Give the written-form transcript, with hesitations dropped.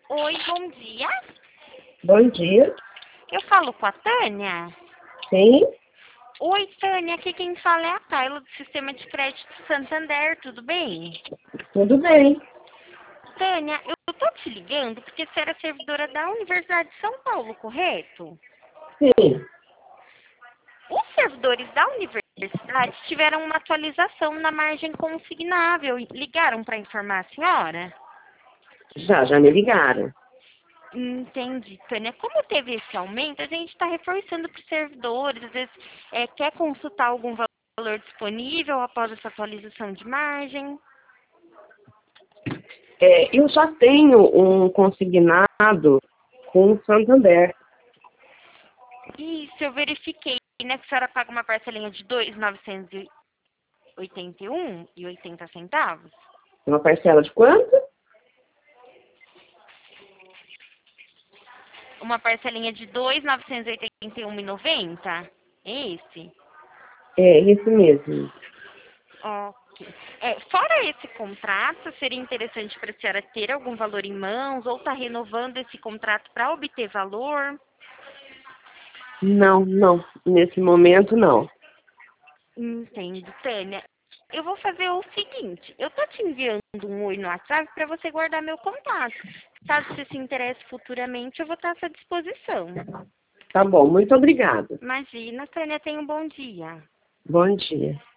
Oi, bom dia. Bom dia. Eu falo com a Tânia. Sim, Oi, Tânia, aqui quem fala é a Tayla do Sistema de Crédito Santander, tudo bem? tudo bem. Tânia, eu tô te ligando porque você era servidora da Universidade de São Paulo, correto? Sim, Os servidores da universidade tiveram uma atualização na margem consignável e ligaram para informar a senhora? já me ligaram. Entendi, Tânia. Como teve esse aumento, a gente está reforçando para os servidores. Às vezes, quer consultar algum valor disponível após essa atualização de margem? Eu já tenho um consignado com o Santander. Isso, eu verifiquei, né, que a senhora paga uma parcelinha de 2.981,80 centavos. Uma parcela de quanto? Uma parcelinha de 2.981,90. Esse? É, isso mesmo. Ok. Fora esse contrato, seria interessante para a senhora ter algum valor em mãos ou estar renovando esse contrato para obter valor? Não. Nesse momento, não. Entendo, Tânia. Eu vou fazer o seguinte, eu tô te enviando um oi no WhatsApp para você guardar meu contato. Caso você se interesse futuramente, eu vou estar à sua disposição. Tá bom, muito obrigada. Imagina, Tânia, tenha um bom dia. Bom dia.